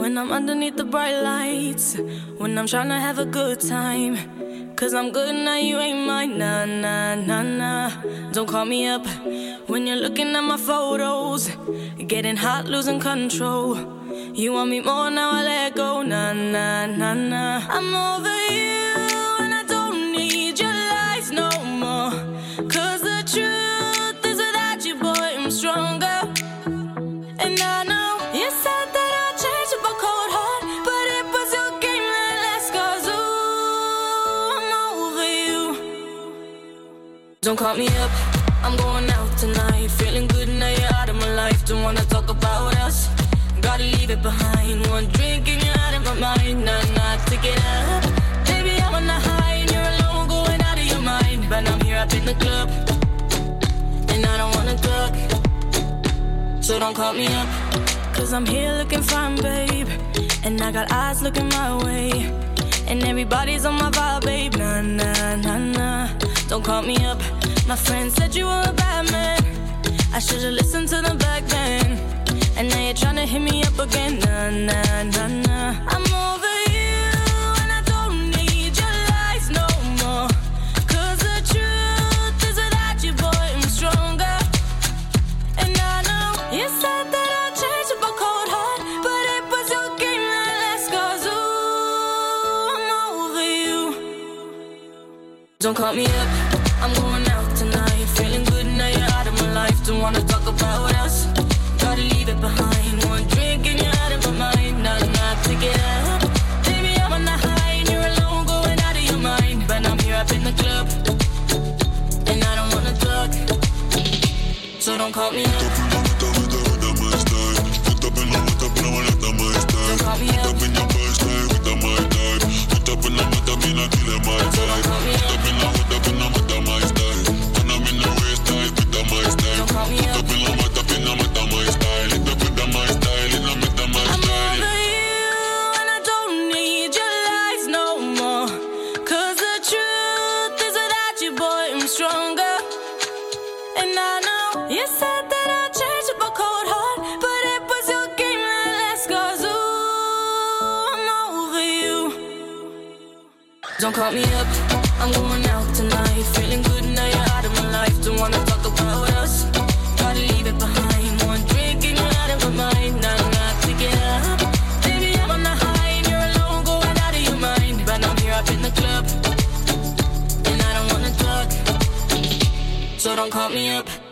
when I'm underneath the bright lights, when I'm tryna have a good time. Cause I'm good now, you ain't mine, nah, nah, nah, nah. Don't call me up when you're looking at my photos, getting hot, losing control. You want me more, now I let go, nah, nah, nah, nah. I'm over you and I don't need your lies no more. Cause the truth is without you, boy, I'm stronger. And I know you said that I'd change up a cold heart, but it was your game that last, cause ooh, I'm over you. Don't call me up, I'm going out tonight, feeling good now you're out of my life. Don't wanna talk about us, gotta leave it behind. One drink and you're out of my mind, nah, nah, take it up. Baby, I'm on the high and you're alone, going out of your mind. But I'm here up in the club, and I don't wanna talk, so don't call me up. Cause I'm here looking fine, babe, and I got eyes looking my way, and everybody's on my vibe, babe, nah, nah, nah, nah. Don't call me up, my friend said you were a bad man, I should've listened to them back then. And now you're tryna hit me up again, nah, nah, nah, nah. I'm over you and I don't need your lies no more. Cause the truth is without you, boy, I'm stronger. And I know you said that I'd change up a cold heart, but it was your game that last, cause ooh, I'm over you. Don't call me up, I'm going out tonight, feeling good now you're out of my life. Don't wanna talk about us, gotta leave it behind. One drink and you're out of my mind, nah, nah, take it up. Baby, I'm on the high and you're alone, going out of your mind. But I'm here up in the club, and I don't wanna talk, so don't call me up. Don't call me up. Don't call me up, I'm going out tonight, feeling good now you're out of my life. Don't wanna talk about us, gotta leave it behind. One drink and you're out of my mind, nah, nah, take it up. Baby, I'm on the high and you're alone, going out of your mind. But I'm here up in the club, and I don't wanna talk, so don't call me up.